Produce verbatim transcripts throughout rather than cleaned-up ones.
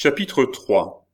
Chapitre trois.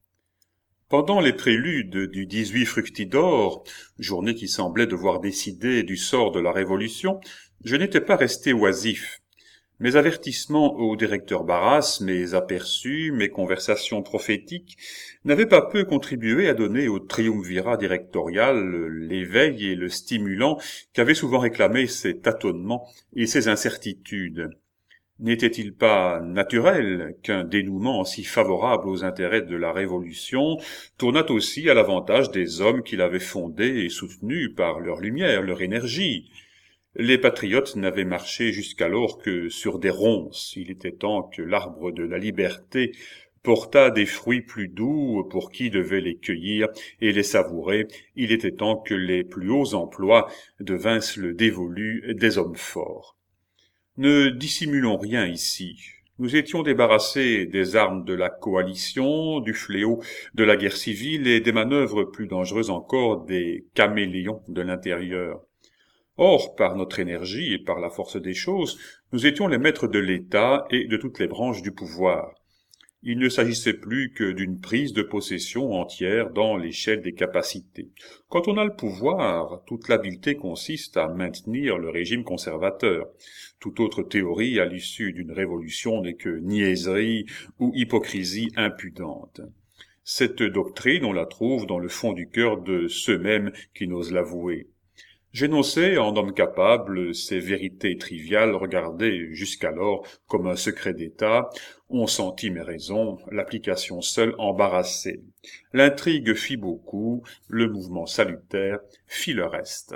Pendant les préludes du dix-huit Fructidor, journée qui semblait devoir décider du sort de la Révolution, je n'étais pas resté oisif. Mes avertissements au directeur Barras, mes aperçus, mes conversations prophétiques n'avaient pas peu contribué à donner au triumvirat directorial l'éveil et le stimulant qu'avaient souvent réclamé ses tâtonnements et ses incertitudes. N'était-il pas naturel qu'un dénouement si favorable aux intérêts de la Révolution tournât aussi à l'avantage des hommes qui l'avaient fondée et soutenue par leur lumière, leur énergie? Les patriotes n'avaient marché jusqu'alors que sur des ronces. Il était temps que l'arbre de la liberté portât des fruits plus doux pour qui devait les cueillir et les savourer. Il était temps que les plus hauts emplois devinssent le dévolu des hommes forts. Ne dissimulons rien ici. Nous étions débarrassés des armes de la coalition, du fléau de la guerre civile et des manœuvres plus dangereuses encore des caméléons de l'intérieur. Or, par notre énergie et par la force des choses, nous étions les maîtres de l'État et de toutes les branches du pouvoir. Il ne s'agissait plus que d'une prise de possession entière dans l'échelle des capacités. Quand on a le pouvoir, toute l'habileté consiste à maintenir le régime conservateur. Toute autre théorie à l'issue d'une révolution n'est que niaiserie ou hypocrisie impudente. Cette doctrine, on la trouve dans le fond du cœur de ceux-mêmes qui n'osent l'avouer. J'énonçais en homme capable ces vérités triviales regardées jusqu'alors comme un secret d'État. On sentit mes raisons, l'application seule embarrassée. L'intrigue fit beaucoup, le mouvement salutaire fit le reste.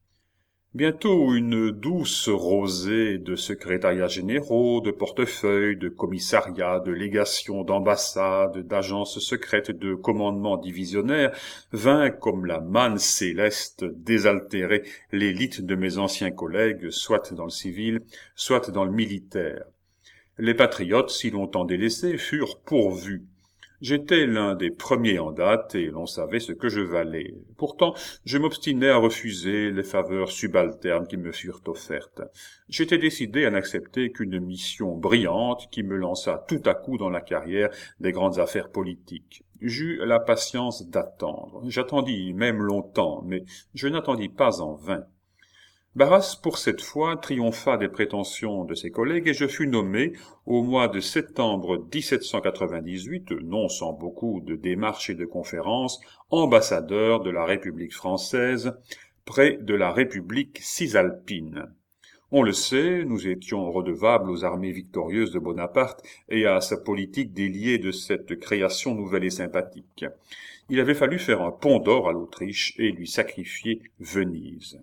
Bientôt une douce rosée de secrétariats généraux, de portefeuilles, de commissariats, de légations, d'ambassades, d'agences secrètes, de commandements divisionnaires vint comme la manne céleste désaltérer l'élite de mes anciens collègues, soit dans le civil, soit dans le militaire. Les patriotes, si longtemps délaissés, furent pourvus. J'étais l'un des premiers en date et l'on savait ce que je valais. Pourtant, je m'obstinais à refuser les faveurs subalternes qui me furent offertes. J'étais décidé à n'accepter qu'une mission brillante qui me lança tout à coup dans la carrière des grandes affaires politiques. J'eus la patience d'attendre. J'attendis même longtemps, mais je n'attendis pas en vain. Barras, pour cette fois, triompha des prétentions de ses collègues et je fus nommé, au mois de septembre dix-sept cent quatre-vingt-dix-huit, non sans beaucoup de démarches et de conférences, ambassadeur de la République française près de la République cisalpine. On le sait, nous étions redevables aux armées victorieuses de Bonaparte et à sa politique déliée de cette création nouvelle et sympathique. Il avait fallu faire un pont d'or à l'Autriche et lui sacrifier Venise.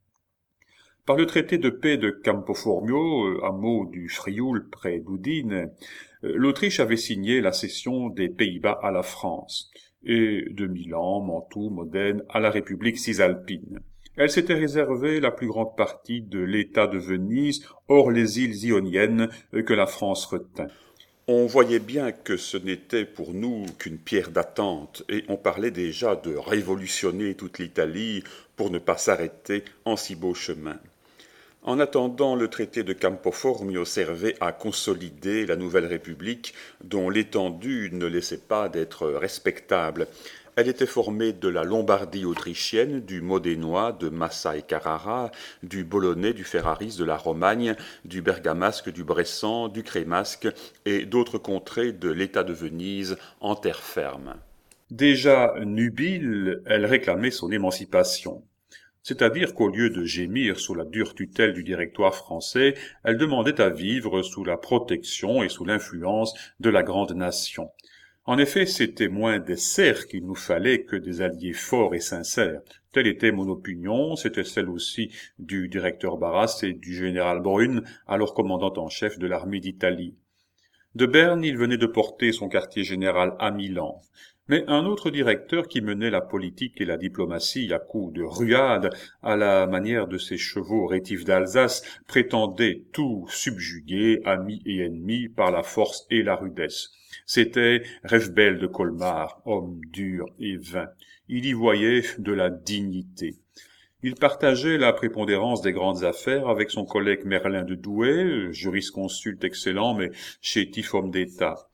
Par le traité de paix de Campoformio, hameau du Frioul près d'Udine, l'Autriche avait signé la cession des Pays-Bas à la France, et de Milan, Mantoue, Modène à la République cisalpine. Elle s'était réservé la plus grande partie de l'État de Venise, hors les îles ioniennes que la France retint. On voyait bien que ce n'était pour nous qu'une pierre d'attente, et on parlait déjà de révolutionner toute l'Italie pour ne pas s'arrêter en si beau chemin. En attendant, le traité de Campoformio servait à consolider la nouvelle République, dont l'étendue ne laissait pas d'être respectable. Elle était formée de la Lombardie autrichienne, du Modénois, de Massa et Carrara, du Bolonais, du Ferraris, de la Romagne, du Bergamasque, du Bressan, du Crémasque et d'autres contrées de l'État de Venise en terre ferme. Déjà nubile, elle réclamait son émancipation. C'est-à-dire qu'au lieu de gémir sous la dure tutelle du directoire français, elle demandait à vivre sous la protection et sous l'influence de la grande nation. En effet, c'était moins des serfs qu'il nous fallait que des alliés forts et sincères. Telle était mon opinion, c'était celle aussi du directeur Barras et du général Brune, alors commandant en chef de l'armée d'Italie. De Berne, il venait de porter son quartier général à Milan. Mais un autre directeur qui menait la politique et la diplomatie à coups de ruade, à la manière de ses chevaux rétifs d'Alsace, prétendait tout subjuguer, amis et ennemis, par la force et la rudesse. C'était Rewbel de Colmar, homme dur et vain. Il y voyait de la dignité. Il partageait la prépondérance des grandes affaires avec son collègue Merlin de Douai, jurisconsulte excellent mais chétif homme d'État.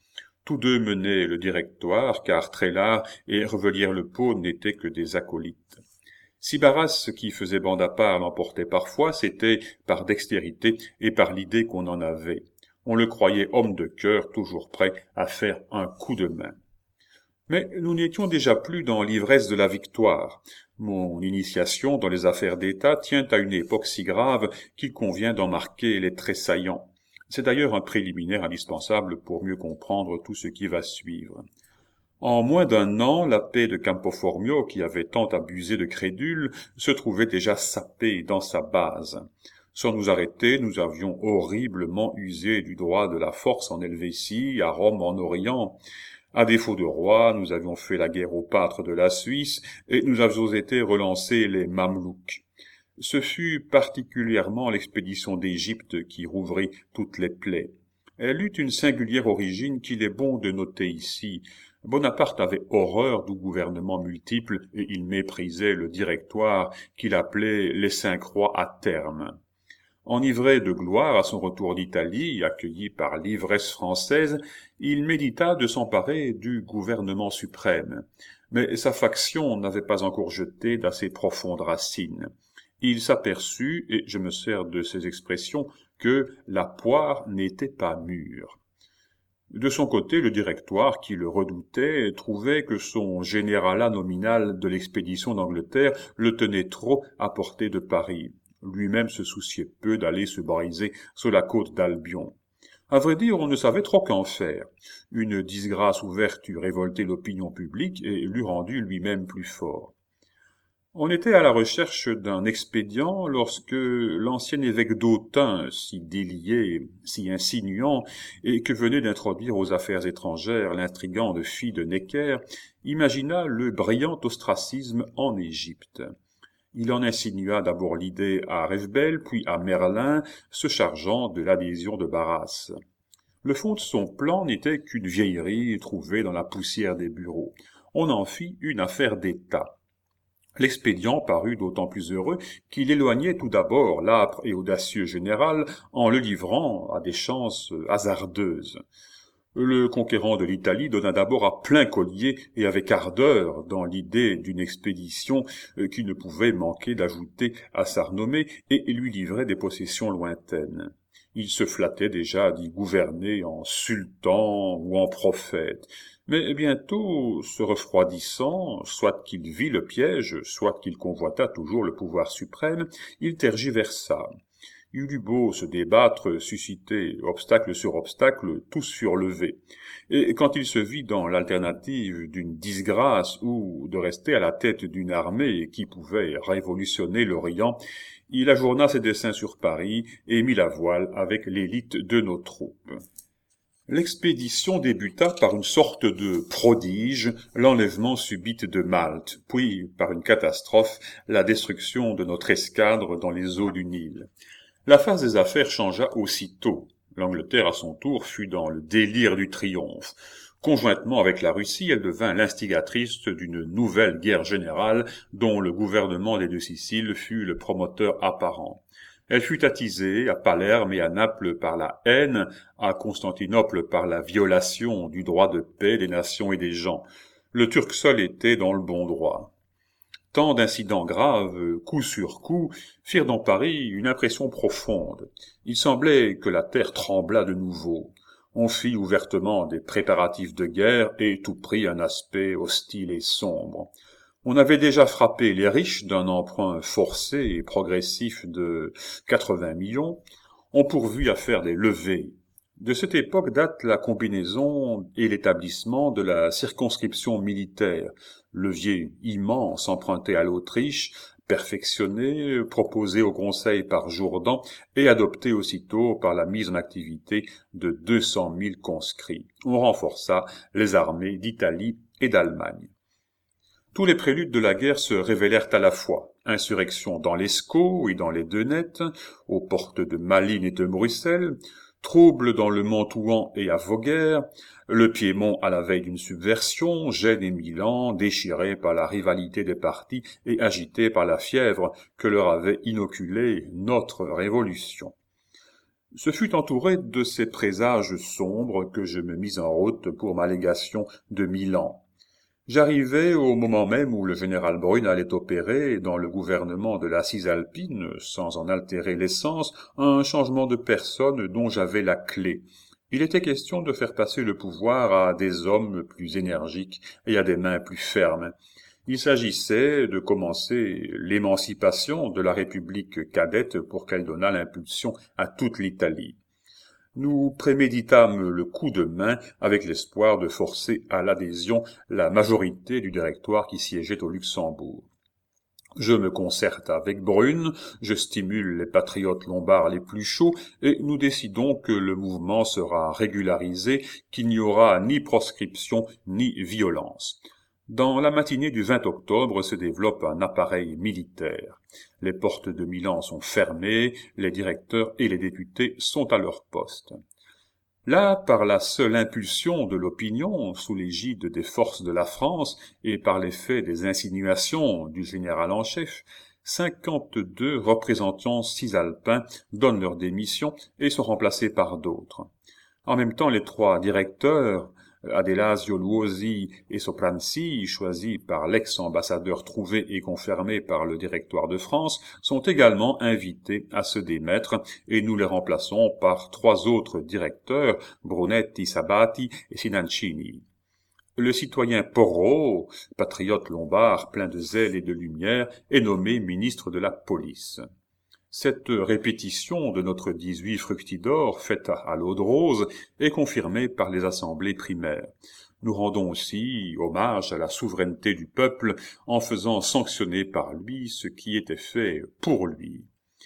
Tous deux menaient le Directoire, car Trélard et Revelière-le-Pot n'étaient que des acolytes. Si Barras, qui faisait bande à part, l'emportait parfois, c'était par dextérité et par l'idée qu'on en avait. On le croyait homme de cœur, toujours prêt à faire un coup de main. Mais nous n'étions déjà plus dans l'ivresse de la victoire. Mon initiation dans les affaires d'État tient à une époque si grave qu'il convient d'en marquer les traits saillants. C'est d'ailleurs un préliminaire indispensable pour mieux comprendre tout ce qui va suivre. En moins d'un an, la paix de Campo Formio, qui avait tant abusé de crédules, se trouvait déjà sapée dans sa base. Sans nous arrêter, nous avions horriblement usé du droit de la force en Helvétie, à Rome, en Orient. À défaut de roi, nous avions fait la guerre aux pâtres de la Suisse, et nous avions été relancés les Mamelouks. Ce fut particulièrement l'expédition d'Égypte qui rouvrit toutes les plaies. Elle eut une singulière origine qu'il est bon de noter ici. Bonaparte avait horreur du gouvernement multiple et il méprisait le Directoire qu'il appelait les cinq rois à terme. Enivré de gloire à son retour d'Italie, accueilli par l'ivresse française, il médita de s'emparer du gouvernement suprême. Mais sa faction n'avait pas encore jeté d'assez profondes racines. Il s'aperçut, et je me sers de ces expressions, que la poire n'était pas mûre. De son côté, le Directoire, qui le redoutait, trouvait que son généralat nominal de l'expédition d'Angleterre le tenait trop à portée de Paris. Lui-même se souciait peu d'aller se briser sur la côte d'Albion. À vrai dire, on ne savait trop qu'en faire. Une disgrâce ouverte eût révolté l'opinion publique et l'eût rendu lui-même plus fort. On était à la recherche d'un expédient lorsque l'ancien évêque d'Autun, si délié, si insinuant, et que venait d'introduire aux affaires étrangères l'intrigante fille de Necker, imagina le brillant ostracisme en Égypte. Il en insinua d'abord l'idée à Revbel, puis à Merlin, se chargeant de l'adhésion de Barras. Le fond de son plan n'était qu'une vieillerie trouvée dans la poussière des bureaux. On en fit une affaire d'État. L'expédient parut d'autant plus heureux qu'il éloignait tout d'abord l'âpre et audacieux général en le livrant à des chances hasardeuses. Le conquérant de l'Italie donna d'abord à plein collier et avec ardeur dans l'idée d'une expédition qui ne pouvait manquer d'ajouter à sa renommée et lui livrait des possessions lointaines. Il se flattait déjà d'y gouverner en sultan ou en prophète. Mais bientôt, se refroidissant, soit qu'il vit le piège, soit qu'il convoitât toujours le pouvoir suprême, il tergiversa. Il eut beau se débattre, susciter obstacle sur obstacle, tous furent levés. Et quand il se vit dans l'alternative d'une disgrâce ou de rester à la tête d'une armée qui pouvait révolutionner l'Orient, il ajourna ses desseins sur Paris et mit la voile avec l'élite de nos troupes. L'expédition débuta par une sorte de prodige, l'enlèvement subit de Malte, puis, par une catastrophe, la destruction de notre escadre dans les eaux du Nil. La phase des affaires changea aussitôt. L'Angleterre, à son tour, fut dans le délire du triomphe. Conjointement avec la Russie, elle devint l'instigatrice d'une nouvelle guerre générale dont le gouvernement des deux Siciles fut le promoteur apparent. Elle fut attisée à Palerme et à Naples par la haine, à Constantinople par la violation du droit de paix des nations et des gens. Le Turc seul était dans le bon droit. Tant d'incidents graves, coup sur coup, firent dans Paris une impression profonde. Il semblait que la terre tremblât de nouveau. On fit ouvertement des préparatifs de guerre et tout prit un aspect hostile et sombre. On avait déjà frappé les riches d'un emprunt forcé et progressif de quatre-vingts millions. On pourvut à faire des levées. De cette époque date la combinaison et l'établissement de la circonscription militaire, levier immense emprunté à l'Autriche, perfectionné, proposé au Conseil par Jourdan et adopté aussitôt par la mise en activité de deux cent mille conscrits. On renforça les armées d'Italie et d'Allemagne. Tous les préludes de la guerre se révélèrent à la fois. Insurrection dans l'Escaut et dans les Deux-Nettes, aux portes de Malines et de Bruxelles, trouble dans le Mantouen et à Vaugirard, le Piémont à la veille d'une subversion, Gênes et Milan déchirés par la rivalité des partis et agités par la fièvre que leur avait inoculée notre révolution. Ce fut entouré de ces présages sombres que je me mis en route pour ma légation de Milan. J'arrivai au moment même où le général Brune allait opérer, dans le gouvernement de la Cisalpine, sans en altérer l'essence, un changement de personne dont j'avais la clé. Il était question de faire passer le pouvoir à des hommes plus énergiques et à des mains plus fermes. Il s'agissait de commencer l'émancipation de la République cadette pour qu'elle donnât l'impulsion à toute l'Italie. Nous préméditâmes le coup de main avec l'espoir de forcer à l'adhésion la majorité du directoire qui siégeait au Luxembourg. Je me concerte avec Brune, je stimule les patriotes lombards les plus chauds, et nous décidons que le mouvement sera régularisé, qu'il n'y aura ni proscription ni violence. Dans la matinée du vingt octobre se développe un appareil militaire. Les portes de Milan sont fermées, les directeurs et les députés sont à leur poste. Là, par la seule impulsion de l'opinion, sous l'égide des forces de la France et par l'effet des insinuations du général en chef, cinquante-deux représentants cisalpins donnent leur démission et sont remplacés par d'autres. En même temps, les trois directeurs, Adelasio Luosi et Sopranzi, choisis par l'ex-ambassadeur trouvé et confirmé par le directoire de France, sont également invités à se démettre et nous les remplaçons par trois autres directeurs, Brunetti, Sabati et Sinancini. Le citoyen Porro, patriote lombard plein de zèle et de lumière, est nommé ministre de la police. Cette répétition de notre dix-huit Fructidor, faite à l'eau de rose, est confirmée par les assemblées primaires. Nous rendons aussi hommage à la souveraineté du peuple en faisant sanctionner par lui ce qui était fait pour lui.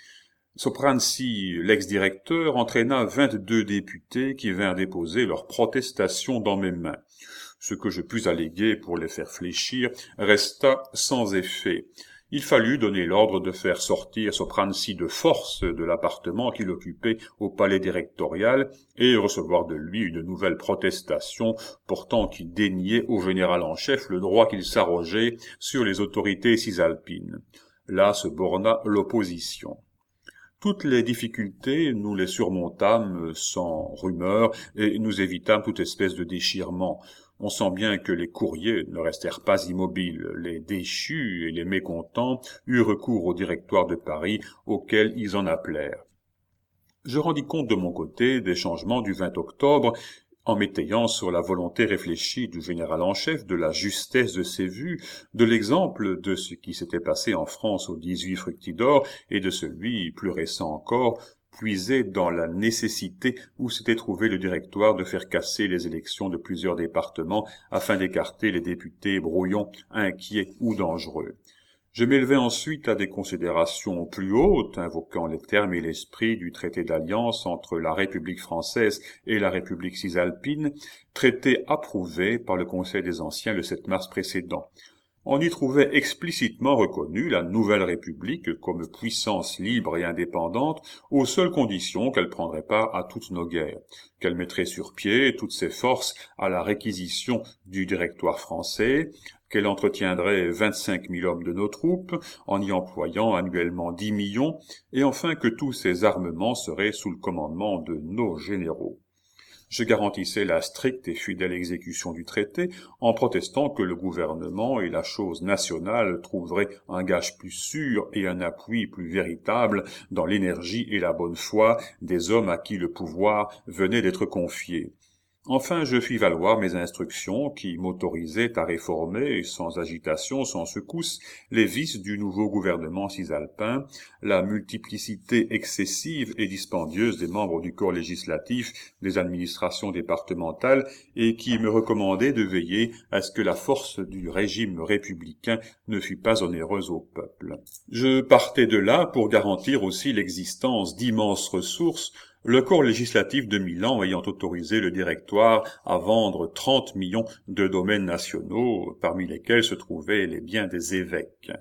Sopranzi, l'ex-directeur, entraîna vingt-deux députés qui vinrent déposer leurs protestations dans mes mains. Ce que je pus alléguer pour les faire fléchir resta sans effet. Il fallut donner l'ordre de faire sortir Sopranzi de force de l'appartement qu'il occupait au palais directorial et recevoir de lui une nouvelle protestation portant qu'il déniait au général en chef le droit qu'il s'arrogeait sur les autorités cisalpines. Là se borna l'opposition. Toutes les difficultés, nous les surmontâmes sans rumeur et nous évitâmes toute espèce de déchirement. On sent bien que les courriers ne restèrent pas immobiles. Les déchus et les mécontents eurent recours au directoire de Paris, auquel ils en appelèrent. Je rendis compte de mon côté des changements du vingt octobre, en m'étayant sur la volonté réfléchie du général en chef, de la justesse de ses vues, de l'exemple de ce qui s'était passé en France au dix-huit Fructidor et de celui, plus récent encore, puisé dans la nécessité où s'était trouvé le directoire de faire casser les élections de plusieurs départements afin d'écarter les députés brouillons, inquiets ou dangereux. Je m'élevai ensuite à des considérations plus hautes, invoquant les termes et l'esprit du traité d'alliance entre la République française et la République cisalpine, traité approuvé par le Conseil des Anciens le sept mars précédent. On y trouvait explicitement reconnue la nouvelle République comme puissance libre et indépendante, aux seules conditions qu'elle prendrait part à toutes nos guerres, qu'elle mettrait sur pied toutes ses forces à la réquisition du directoire français, qu'elle entretiendrait vingt-cinq mille hommes de nos troupes, en y employant annuellement dix millions, et enfin que tous ces armements seraient sous le commandement de nos généraux. Je garantissais la stricte et fidèle exécution du traité en protestant que le gouvernement et la chose nationale trouveraient un gage plus sûr et un appui plus véritable dans l'énergie et la bonne foi des hommes à qui le pouvoir venait d'être confié. Enfin, je fis valoir mes instructions qui m'autorisaient à réformer, sans agitation, sans secousse, les vices du nouveau gouvernement cisalpin, la multiplicité excessive et dispendieuse des membres du corps législatif, des administrations départementales, et qui me recommandaient de veiller à ce que la force du régime républicain ne fût pas onéreuse au peuple. Je partais de là pour garantir aussi l'existence d'immenses ressources, le corps législatif de Milan ayant autorisé le directoire à vendre trente millions de domaines nationaux, parmi lesquels se trouvaient les biens des évêques.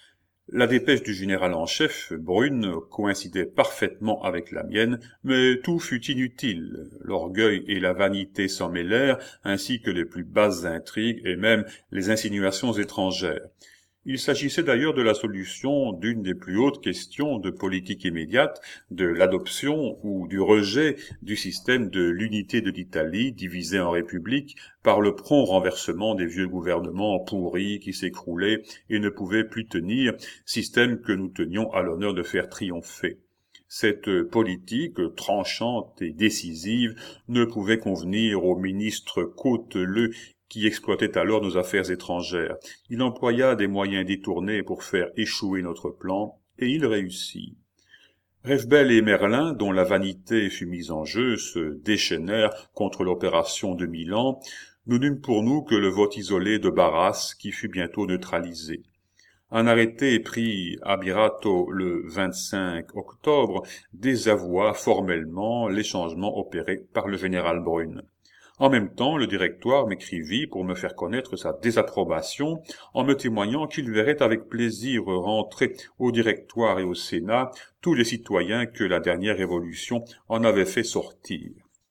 La dépêche du général en chef, Brune, coïncidait parfaitement avec la mienne, mais tout fut inutile. L'orgueil et la vanité s'en mêlèrent, ainsi que les plus basses intrigues et même les insinuations étrangères. Il s'agissait d'ailleurs de la solution d'une des plus hautes questions de politique immédiate, de l'adoption ou du rejet du système de l'unité de l'Italie divisée en républiques par le prompt renversement des vieux gouvernements pourris qui s'écroulaient et ne pouvaient plus tenir, système que nous tenions à l'honneur de faire triompher. Cette politique tranchante et décisive ne pouvait convenir au ministre cauteleux qui exploitait alors nos affaires étrangères. Il employa des moyens détournés pour faire échouer notre plan, et il réussit. Rewbel et Merlin, dont la vanité fut mise en jeu, se déchaînèrent contre l'opération de Milan. Nous n'eûmes pour nous que le vote isolé de Barras, qui fut bientôt neutralisé. Un arrêté pris à Birato le vingt-cinq octobre désavoua formellement les changements opérés par le général Brune. En même temps, le directoire m'écrivit pour me faire connaître sa désapprobation, en me témoignant qu'il verrait avec plaisir rentrer au directoire et au Sénat tous les citoyens que la dernière révolution en avait fait sortir.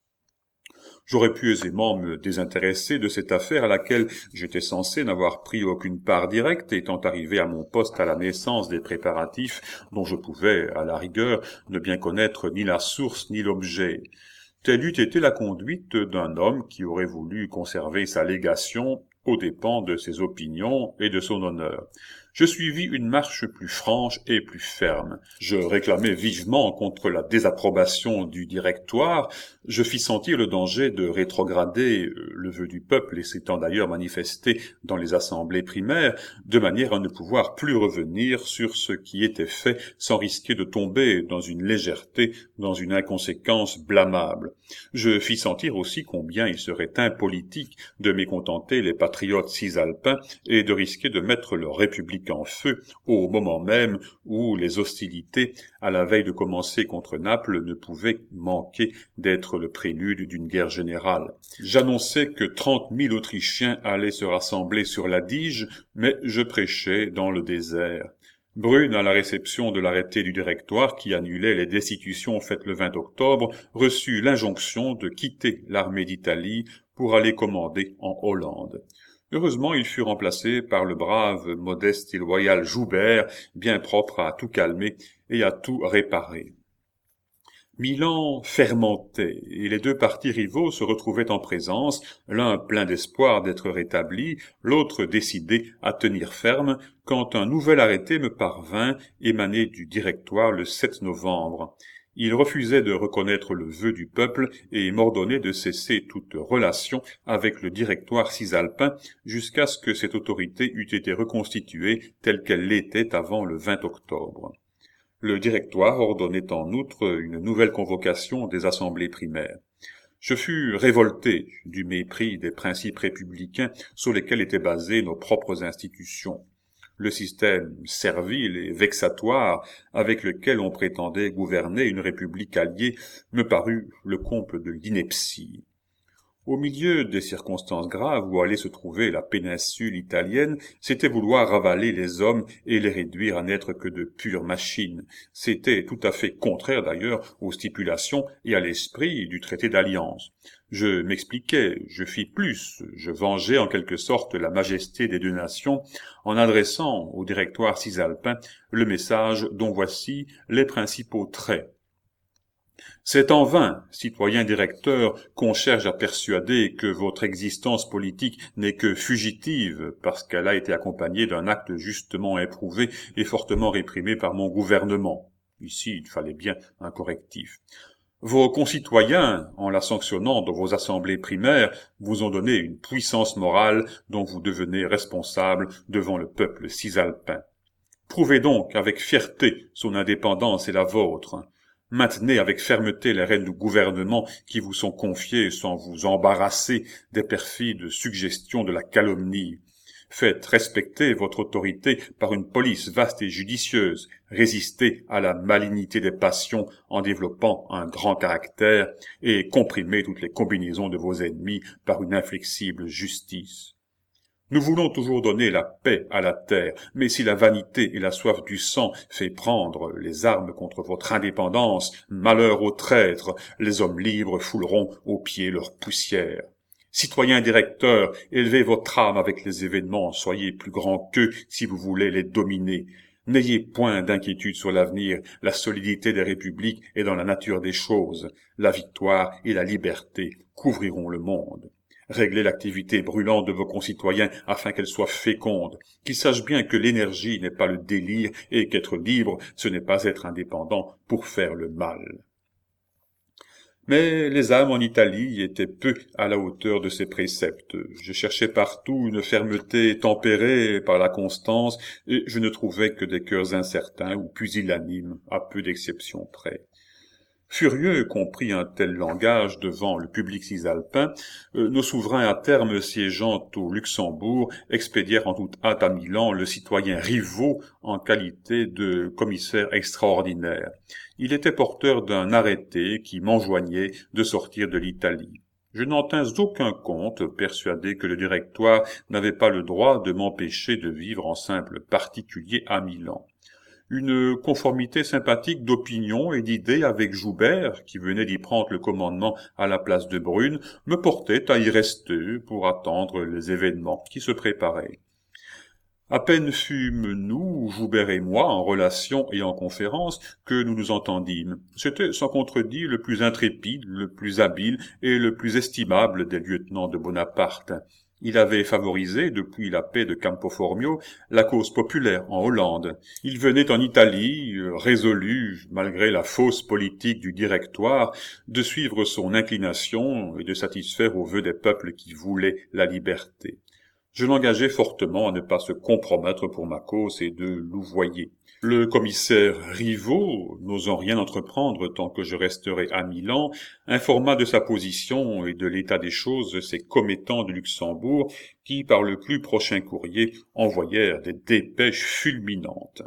J'aurais pu aisément me désintéresser de cette affaire à laquelle j'étais censé n'avoir pris aucune part directe, étant arrivé à mon poste à la naissance des préparatifs dont je pouvais, à la rigueur, ne bien connaître ni la source ni l'objet. Telle eût été la conduite d'un homme qui aurait voulu conserver sa légation aux dépens de ses opinions et de son honneur. Je suivis une marche plus franche et plus ferme. Je réclamai vivement contre la désapprobation du directoire. Je fis sentir le danger de rétrograder le vœu du peuple, et s'étant d'ailleurs manifesté dans les assemblées primaires, de manière à ne pouvoir plus revenir sur ce qui était fait sans risquer de tomber dans une légèreté, dans une inconséquence blâmable. Je fis sentir aussi combien il serait impolitique de mécontenter les patriotes cisalpins et de risquer de mettre leur république en feu au moment même où les hostilités, à la veille de commencer contre Naples, ne pouvaient manquer d'être le prélude d'une guerre générale. J'annonçais que trente mille Autrichiens allaient se rassembler sur l'Adige, mais je prêchais dans le désert. Brune, à la réception de l'arrêté du directoire qui annulait les destitutions faites le vingt octobre, reçut l'injonction de quitter l'armée d'Italie pour aller commander en Hollande. Heureusement, il fut remplacé par le brave, modeste et loyal Joubert, bien propre à tout calmer et à tout réparer. Milan fermentait, et les deux partis rivaux se retrouvaient en présence, l'un plein d'espoir d'être rétabli, l'autre décidé à tenir ferme, quand un nouvel arrêté me parvint, émané du directoire le sept novembre. Il refusait de reconnaître le vœu du peuple et m'ordonnait de cesser toute relation avec le directoire cisalpin jusqu'à ce que cette autorité eût été reconstituée telle qu'elle l'était avant le vingt octobre. Le directoire ordonnait en outre une nouvelle convocation des assemblées primaires. Je fus révolté du mépris des principes républicains sur lesquels étaient basées nos propres institutions. Le système servile et vexatoire avec lequel on prétendait gouverner une république alliée me parut le comble de l'ineptie. Au milieu des circonstances graves où allait se trouver la péninsule italienne, c'était vouloir ravaler les hommes et les réduire à n'être que de pures machines. C'était tout à fait contraire d'ailleurs aux stipulations et à l'esprit du traité d'alliance. Je m'expliquais, je fis plus, je vengeais en quelque sorte la majesté des deux nations en adressant au directoire cisalpin le message dont voici les principaux traits. C'est en vain, citoyen directeur, qu'on cherche à persuader que votre existence politique n'est que fugitive parce qu'elle a été accompagnée d'un acte justement éprouvé et fortement réprimé par mon gouvernement. Ici, il fallait bien un correctif. Vos concitoyens, en la sanctionnant dans vos assemblées primaires, vous ont donné une puissance morale dont vous devenez responsable devant le peuple cisalpin. Prouvez donc avec fierté son indépendance et la vôtre. Maintenez avec fermeté les rênes du gouvernement qui vous sont confiées sans vous embarrasser des perfides suggestions de la calomnie. Faites respecter votre autorité par une police vaste et judicieuse. Résistez à la malignité des passions en développant un grand caractère et comprimez toutes les combinaisons de vos ennemis par une inflexible justice. Nous voulons toujours donner la paix à la terre, mais si la vanité et la soif du sang fait prendre les armes contre votre indépendance, malheur aux traîtres, les hommes libres fouleront aux pieds leur poussière. Citoyens directeurs, élevez votre âme avec les événements, soyez plus grands qu'eux si vous voulez les dominer. N'ayez point d'inquiétude sur l'avenir, la solidité des républiques est dans la nature des choses. La victoire et la liberté couvriront le monde. Réglez l'activité brûlante de vos concitoyens afin qu'elle soit féconde, qu'ils sachent bien que l'énergie n'est pas le délire et qu'être libre, ce n'est pas être indépendant pour faire le mal. Mais les âmes en Italie étaient peu à la hauteur de ces préceptes. Je cherchais partout une fermeté tempérée par la constance, et je ne trouvais que des cœurs incertains ou pusillanimes, à peu d'exceptions près. Furieux qu'on prit un tel langage devant le public cisalpin, euh, nos souverains à terme siégeant au Luxembourg expédièrent en toute hâte à Milan le citoyen Rivaud en qualité de commissaire extraordinaire. Il était porteur d'un arrêté qui m'enjoignait de sortir de l'Italie. Je n'en tins aucun compte, persuadé que le directoire n'avait pas le droit de m'empêcher de vivre en simple particulier à Milan. Une conformité sympathique d'opinion et d'idées avec Joubert, qui venait d'y prendre le commandement à la place de Brune, me portait à y rester pour attendre les événements qui se préparaient. À peine fûmes-nous, Joubert et moi, en relation et en conférence, que nous nous entendîmes. C'était sans contredit le plus intrépide, le plus habile et le plus estimable des lieutenants de Bonaparte. Il avait favorisé, depuis la paix de Campo Formio, la cause populaire en Hollande. Il venait en Italie, résolu, malgré la fausse politique du directoire, de suivre son inclination et de satisfaire aux vœux des peuples qui voulaient la liberté. Je l'engageai fortement à ne pas se compromettre pour ma cause et de louvoyer. Le commissaire Rivaud, n'osant rien entreprendre tant que je resterais à Milan, informa de sa position et de l'état des choses ses commettants de Luxembourg, qui, par le plus prochain courrier, envoyèrent des dépêches fulminantes.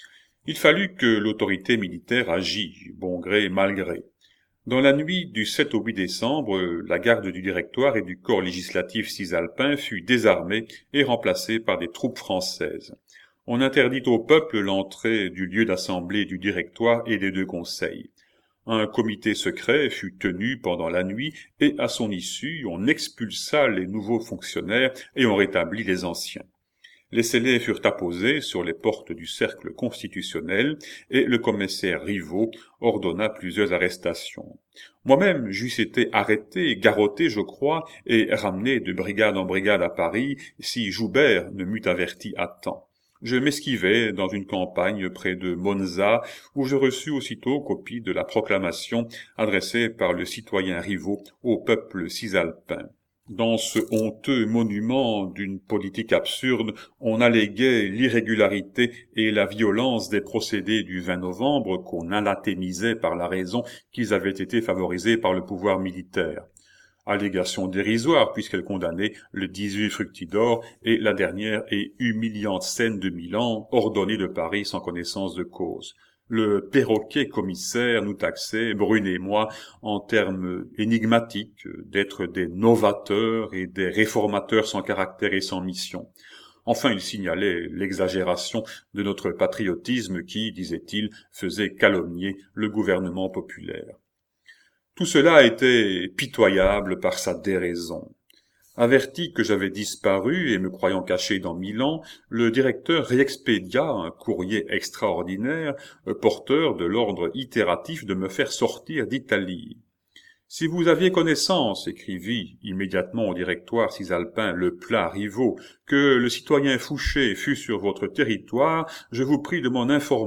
Il fallut que l'autorité militaire agît, bon gré mal gré. Dans la nuit du sept au huit décembre, la garde du directoire et du corps législatif cisalpin fut désarmée et remplacée par des troupes françaises. On interdit au peuple l'entrée du lieu d'assemblée du directoire et des deux conseils. Un comité secret fut tenu pendant la nuit et, à son issue, on expulsa les nouveaux fonctionnaires et on rétablit les anciens. Les scellés furent apposés sur les portes du cercle constitutionnel et le commissaire Rivaud ordonna plusieurs arrestations. Moi-même, j'eusse été arrêté, garrotté, je crois, et ramené de brigade en brigade à Paris si Joubert ne m'eût averti à temps. Je m'esquivais dans une campagne près de Monza, où je reçus aussitôt copie de la proclamation adressée par le citoyen Rivaud au peuple cisalpin. Dans ce honteux monument d'une politique absurde, on alléguait l'irrégularité et la violence des procédés du vingt novembre qu'on anathémisait par la raison qu'ils avaient été favorisés par le pouvoir militaire. Allégation dérisoire puisqu'elle condamnait le dix-huit Fructidor et la dernière et humiliante scène de Milan ordonnée de Paris sans connaissance de cause. Le perroquet commissaire nous taxait, Brune et moi, en termes énigmatiques, d'être des novateurs et des réformateurs sans caractère et sans mission. Enfin, il signalait l'exagération de notre patriotisme qui, disait-il, faisait calomnier le gouvernement populaire. Tout cela était pitoyable par sa déraison. Averti que j'avais disparu et me croyant caché dans Milan, le directeur réexpédia un courrier extraordinaire, porteur de l'ordre itératif de me faire sortir d'Italie. « Si vous aviez connaissance, écrivit immédiatement au directoire cisalpin le plat Rivaud, que le citoyen Fouché fût sur votre territoire, je vous prie de m'en informer. »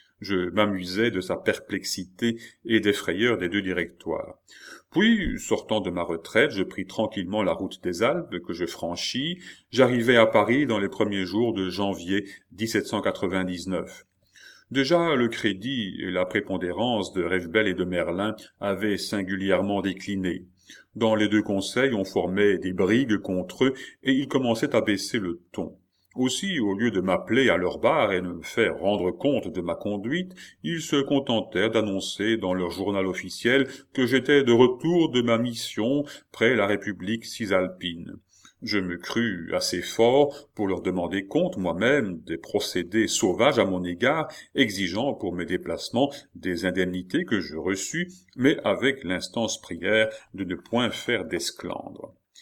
Je m'amusais de sa perplexité et des frayeurs des deux directoires. Puis, sortant de ma retraite, je pris tranquillement la route des Alpes que je franchis. J'arrivai à Paris dans les premiers jours de janvier dix-sept cent quatre-vingt-dix-neuf. Déjà, le crédit et la prépondérance de Revbel et de Merlin avaient singulièrement décliné. Dans les deux conseils, on formait des brigues contre eux et ils commençaient à baisser le ton. Aussi, au lieu de m'appeler à leur bar et de me faire rendre compte de ma conduite, ils se contentèrent d'annoncer dans leur journal officiel que j'étais de retour de ma mission près la République cisalpine. Je me crus assez fort pour leur demander compte moi-même des procédés sauvages à mon égard, exigeant pour mes déplacements des indemnités que je reçus, mais avec l'instance prière de ne point faire d'esclandre.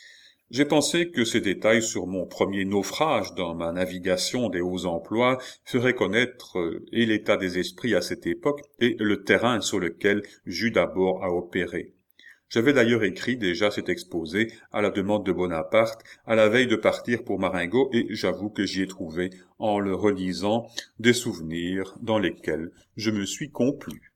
J'ai pensé que ces détails sur mon premier naufrage dans ma navigation des hauts emplois feraient connaître euh, et l'état des esprits à cette époque et le terrain sur lequel j'eus d'abord à opérer. J'avais d'ailleurs écrit déjà cet exposé à la demande de Bonaparte à la veille de partir pour Marengo et j'avoue que j'y ai trouvé, en le relisant, des souvenirs dans lesquels je me suis complu.